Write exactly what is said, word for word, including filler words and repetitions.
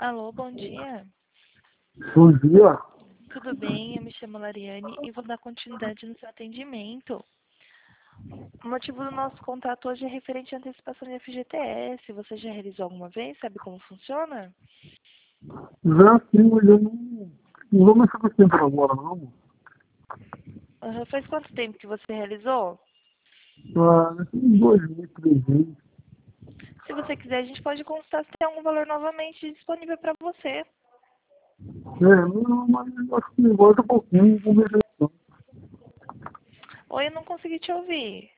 Alô, bom dia. Bom dia. Tudo bem? Eu me chamo Lariane e vou dar continuidade no seu atendimento. O motivo do nosso contato hoje é referente à antecipação de F G T S. Você já realizou alguma vez? Sabe como funciona? Já sim, mas eu não, não vou mexer com esse tempo agora, não. Uhum. Faz quanto tempo que você realizou? Ah, em dois mil e treze. Se você quiser, a gente pode consultar se tem algum valor novamente disponível para você. É, não, mas acho que volta um pouquinho, vou mexer. Oi, eu não consegui te ouvir.